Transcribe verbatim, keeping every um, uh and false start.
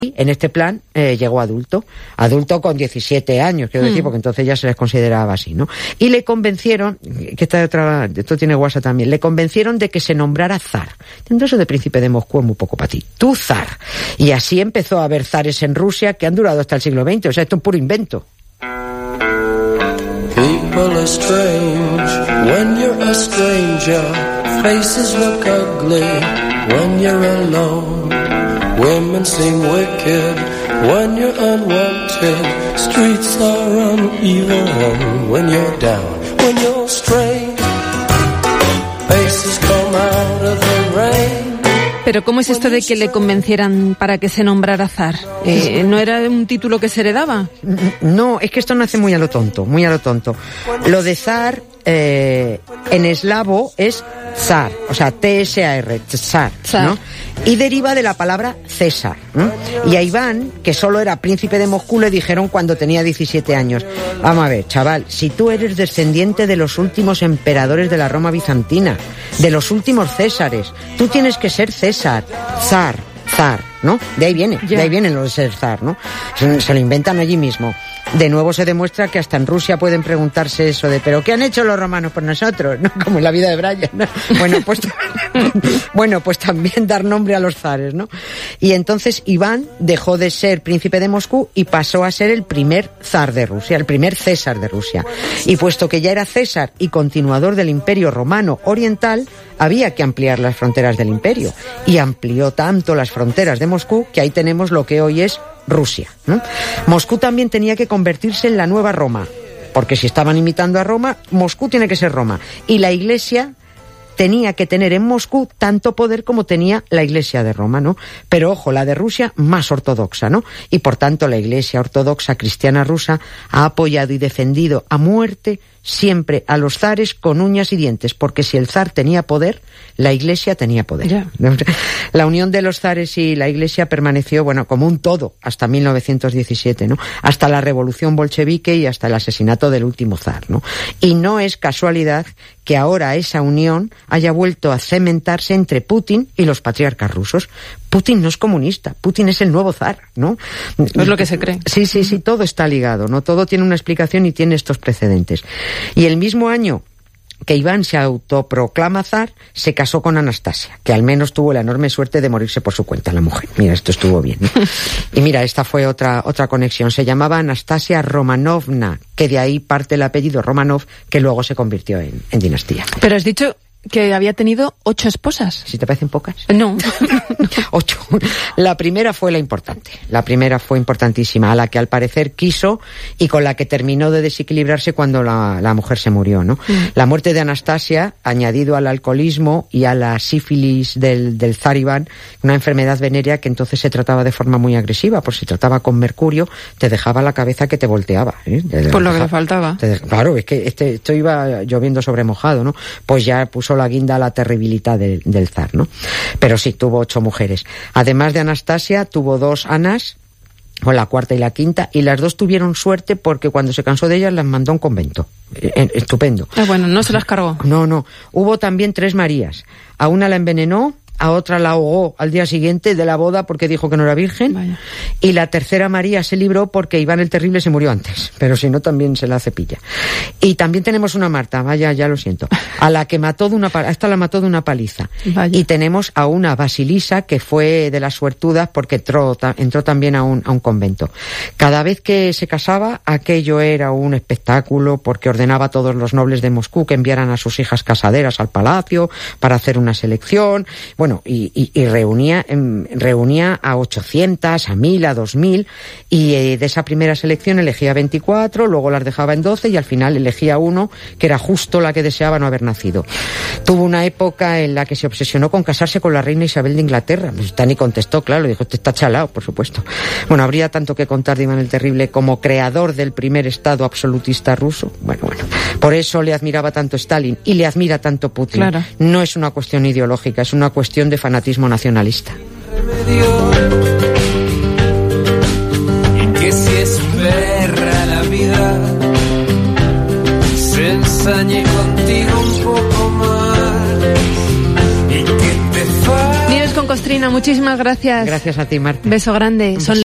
en este plan eh, llegó adulto, adulto con diecisiete años, quiero decir, mm. porque entonces ya se les consideraba así, ¿no? Y le convencieron, que esta otra, esto tiene guasa también, le convencieron de que se nombrara zar. Entonces eso de príncipe de Moscú es muy poco para ti. Tú zar. Y así empezó a haber zares en Rusia que han durado hasta el siglo veinte, o sea, esto es puro invento. People are strange when you're a stranger. Faces look ugly when you're alone. Women seem wicked when you're unwanted. Streets are uneven when you're down, when you're strange. Faces come out of the rain. Pero ¿cómo es esto de que le convencieran para que se nombrara zar? Eh, ¿No era un título que se heredaba? No, es que esto nace muy a lo tonto, muy a lo tonto. Lo de zar eh, en eslavo es zar, o sea, T S A R, zar, ¿no? Y deriva de la palabra César, ¿no? Y a Iván, que solo era príncipe de Moscú, le dijeron cuando tenía diecisiete años, vamos a ver, chaval, si tú eres descendiente de los últimos emperadores de la Roma bizantina, de los últimos Césares, tú tienes que ser César, zar, zar, ¿no? De ahí viene, yeah. de ahí vienen los de ser zar, ¿no? Se, se lo inventan allí mismo. De nuevo se demuestra que hasta en Rusia pueden preguntarse eso de ¿pero qué han hecho los romanos por nosotros? ¿No? Como en la vida de Brian, ¿no? Bueno, pues bueno, pues también dar nombre a los zares, ¿no? Y entonces Iván dejó de ser príncipe de Moscú y pasó a ser el primer zar de Rusia, el primer César de Rusia. Y puesto que ya era César y continuador del Imperio Romano Oriental, había que ampliar las fronteras del imperio. Y amplió tanto las fronteras de Moscú que ahí tenemos lo que hoy es Rusia, ¿no? Moscú también tenía que convertirse en la nueva Roma, porque si estaban imitando a Roma, Moscú tiene que ser Roma. Y la Iglesia tenía que tener en Moscú tanto poder como tenía la Iglesia de Roma, ¿no? Pero ojo, la de Rusia más ortodoxa, ¿no? Y por tanto la Iglesia ortodoxa cristiana rusa ha apoyado y defendido a muerte siempre a los zares con uñas y dientes, porque si el zar tenía poder, la Iglesia tenía poder. Yeah. La unión de los zares y la Iglesia permaneció, bueno, como un todo hasta mil novecientos diecisiete, ¿no? Hasta la revolución bolchevique y hasta el asesinato del último zar, ¿no? Y no es casualidad que ahora esa unión haya vuelto a cementarse entre Putin y los patriarcas rusos. Putin no es comunista, Putin es el nuevo zar, ¿no? Es lo que se cree. Sí, sí, sí, todo está ligado, ¿no? Todo tiene una explicación y tiene estos precedentes. Y el mismo año que Iván se autoproclama zar, se casó con Anastasia, que al menos tuvo la enorme suerte de morirse por su cuenta, la mujer. Mira, esto estuvo bien, ¿no? Y mira, esta fue otra otra conexión. Se llamaba Anastasia Romanovna, que de ahí parte el apellido Romanov, que luego se convirtió en, en dinastía. Pero has dicho que había tenido ocho esposas. ¿Sí te parecen pocas? No. Ocho. La primera fue la importante. La primera fue importantísima, a la que al parecer quiso y con la que terminó de desequilibrarse cuando la, la mujer se murió, ¿no? Mm. La muerte de Anastasia, añadido al alcoholismo y a la sífilis del, del zar Iván, una enfermedad venérea que entonces se trataba de forma muy agresiva, por si trataba con mercurio, te dejaba la cabeza que te volteaba, ¿eh? Te por lo dejaba, que le faltaba. Te, claro, es que este, esto iba lloviendo sobre mojado, ¿no? Pues ya puso la guinda a la terribilidad del, del zar, ¿no? Pero sí, tuvo ocho mujeres. Además de Anastasia, tuvo dos Anas, o la cuarta y la quinta, y las dos tuvieron suerte porque cuando se cansó de ellas las mandó a un convento. Estupendo. Ah, bueno, no se las cargó. No, no. Hubo también tres Marías. A una la envenenó, a otra la ahogó al día siguiente de la boda porque dijo que no era virgen. Vaya. Y la tercera María se libró porque Iván el Terrible se murió antes, pero si no también se la cepilla. Y también tenemos una Marta, vaya, ya lo siento, a la que mató de una esta la mató de una paliza. Vaya. Y tenemos a una Basilisa que fue de las suertudas porque entró, entró también a un, a un convento. Cada vez que se casaba, aquello era un espectáculo porque ordenaba a todos los nobles de Moscú que enviaran a sus hijas casaderas al palacio para hacer una selección. Bueno, Y, y, y reunía eh, reunía a ochocientas, a mil, a dos mil, y eh, de esa primera selección elegía veinticuatro, luego las dejaba en doce y al final elegía uno que era justo la que deseaba no haber nacido. Tuvo una época en la que se obsesionó con casarse con la reina Isabel de Inglaterra. Pues Tani contestó, claro, dijo, usted está chalao, por supuesto. Bueno, habría tanto que contar de Iván el Terrible como creador del primer estado absolutista ruso. Bueno, bueno, por eso le admiraba tanto Stalin y le admira tanto Putin. Claro. No es una cuestión ideológica, es una cuestión de fanatismo nacionalista. Que si es perra la vida, se ensañe contigo un poco más y que te fa... Nieves con Costrina, muchísimas gracias. Gracias a ti, Marta. Beso grande. Son